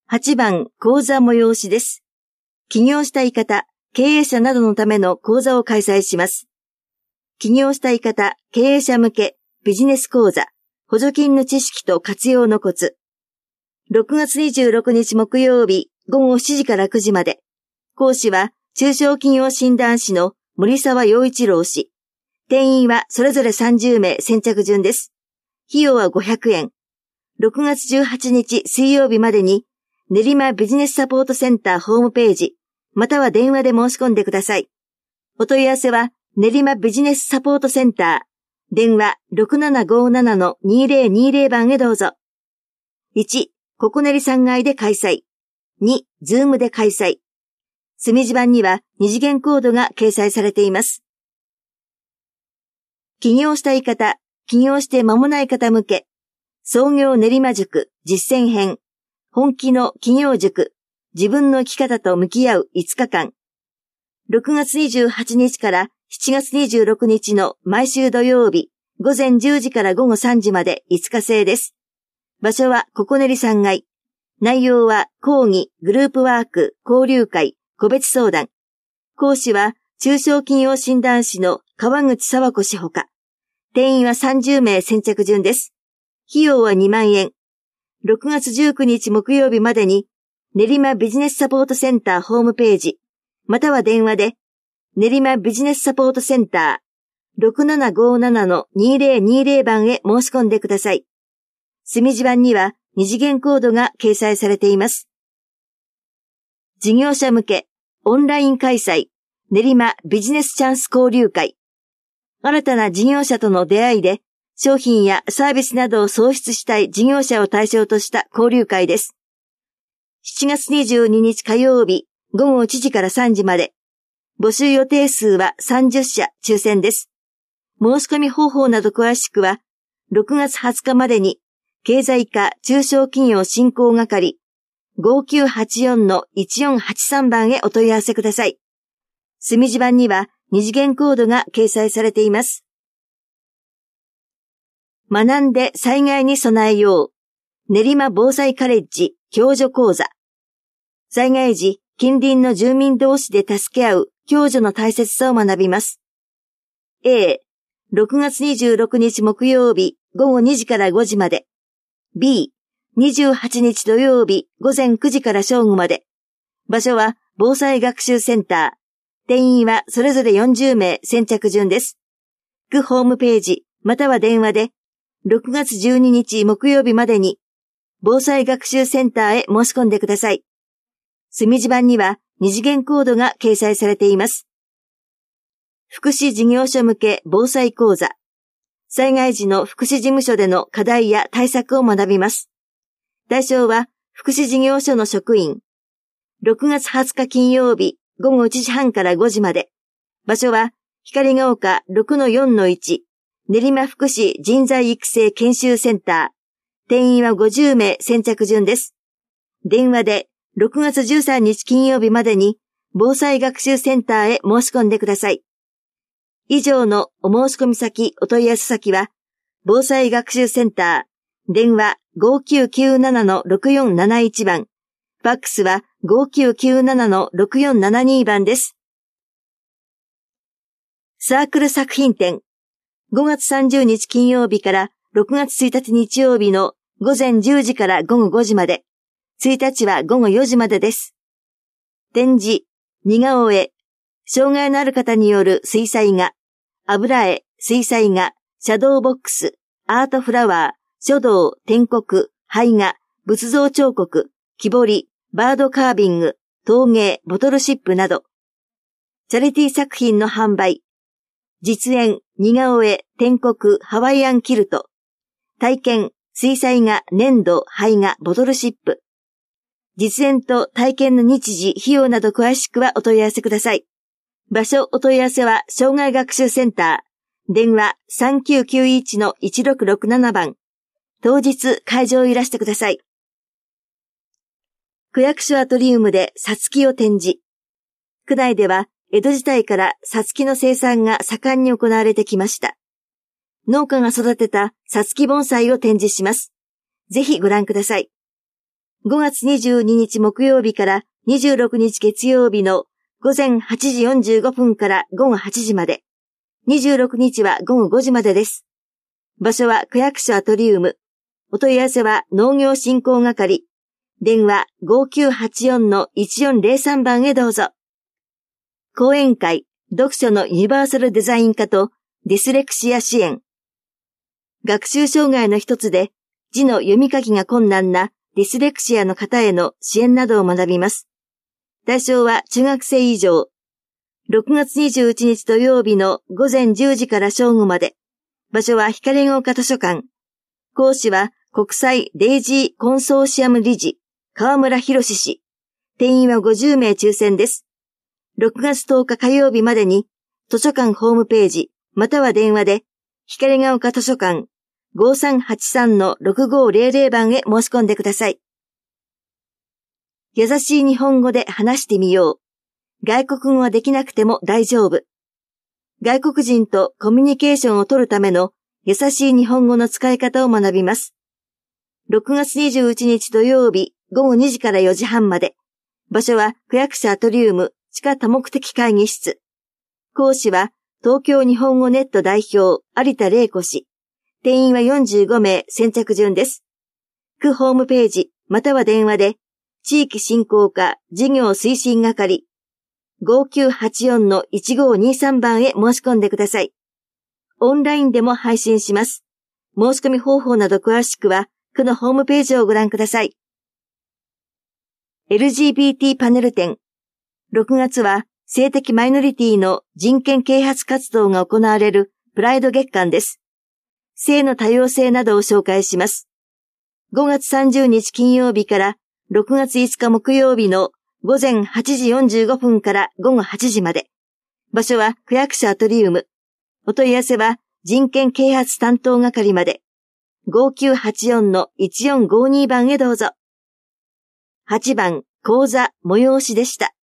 8番、講座催しです。起業したい方、経営者などのための講座を開催します。起業したい方、経営者向けビジネス講座、補助金の知識と活用のコツ。6月26日木曜日午後7時から9時まで。講師は中小企業診断士の森沢陽一郎氏。定員はそれぞれ30名先着順です。費用は500円。6月18日水曜日までに練馬ビジネスサポートセンターホームページ、または電話で申し込んでください。お問い合わせは練馬ビジネスサポートセンター、電話 6757-2020 番へどうぞ。1、ここねり3階で開催。2、ズームで開催。墨字版には二次元コードが掲載されています。起業したい方、起業して間もない方向け、創業練馬塾実践編、本気の起業塾、自分の生き方と向き合う5日間。6月28日から7月26日の毎週土曜日、午前10時から午後3時まで5日制です。場所はここねり3階。内容は講義、グループワーク、交流会、個別相談。講師は中小企業診断士の川口佐和子氏ほか。定員は30名先着順です。費用は2万円。6月19日木曜日までに練馬ビジネスサポートセンターホームページ、または電話で練馬ビジネスサポートセンター 6757-2020 番へ申し込んでください。墨字版には二次元コードが掲載されています。事業者向けオンライン開催練馬ビジネスチャンス交流会。新たな事業者との出会いで商品やサービスなどを創出したい事業者を対象とした交流会です。7月22日火曜日午後1時から3時まで。募集予定数は30社抽選です。申し込み方法など詳しくは6月20日までに経済課中小企業振興係 5984-1483 番へお問い合わせください。墨字版には二次元コードが掲載されています。学んで災害に備えよう。練馬防災カレッジ共助講座。災害時、近隣の住民同士で助け合う共助の大切さを学びます。A、6月26日木曜日午後2時から5時まで。B、28日土曜日午前9時から正午まで。場所は防災学習センター。定員はそれぞれ40名先着順です。区ホームページ、または電話で6月12日木曜日までに防災学習センターへ申し込んでください。墨字版には二次元コードが掲載されています。福祉事業所向け防災講座。災害時の福祉事務所での課題や対策を学びます。対象は福祉事業所の職員。6月20日金曜日午後1時半から5時まで。場所は光が丘 6-4-1 練馬福祉人材育成研修センター。定員は50名先着順です。電話で6月13日金曜日までに防災学習センターへ申し込んでください。以上のお申し込み先お問い合わせ先は防災学習センター。電話 5997-6471 番。ファックスは 5997-6472 番です。サークル作品展。5月30日金曜日から6月1日日曜日の午前10時から午後5時まで。1日は午後4時までです。展示、似顔絵、障害のある方による水彩画、油絵、水彩画、シャドーボックス、アートフラワー、書道、篆刻、絵画、仏像彫刻、木彫り、バードカービング、陶芸、ボトルシップなど、チャリティー作品の販売、実演、似顔絵、篆刻、ハワイアンキルト、体験、水彩画、粘土、絵画、ボトルシップ、実演と体験の日時、費用など詳しくはお問い合わせください。場所お問い合わせは障害学習センター。電話 3991-1667 番。当日会場いらしてください。区役所アトリウムでさつきを展示。区内では江戸時代からさつきの生産が盛んに行われてきました。農家が育てたさつき盆栽を展示します。ぜひご覧ください。 5月22日木曜日から26日月曜日の午前8時45分から午後8時まで。26日は午後5時までです。場所は区役所アトリウム。お問い合わせは農業振興係。電話 5984-1403 番へどうぞ。講演会、読書のユニバーサルデザイン化とディスレクシア支援。学習障害の一つで字の読み書きが困難なディスレクシアの方への支援などを学びます。対象は中学生以上。6月21日土曜日の午前10時から正午まで。場所は光が丘図書館。講師は国際デイジーコンソーシアム理事、河村博氏。定員は50名抽選です。6月10日火曜日までに図書館ホームページ、または電話で光が丘図書館 5383-6500 番へ申し込んでください。優しい日本語で話してみよう。外国語はできなくても大丈夫。外国人とコミュニケーションを取るための優しい日本語の使い方を学びます。6月21日土曜日午後2時から4時半まで。場所は区役所アトリウム地下多目的会議室。講師は東京日本語ネット代表有田玲子氏。定員は45名先着順です。区ホームページまたは電話で地域振興課事業推進係 5984-1523 番へ申し込んでください。オンラインでも配信します。申し込み方法など詳しくは区のホームページをご覧ください。LGBT パネル展。6月は性的マイノリティの人権啓発活動が行われるプライド月間です。性の多様性などを紹介します。5月30日金曜日から6月5日木曜日の午前8時45分から午後8時まで。場所は区役所アトリウム。お問い合わせは人権啓発担当係まで。5984-1452 番へどうぞ。8番講座催しでした。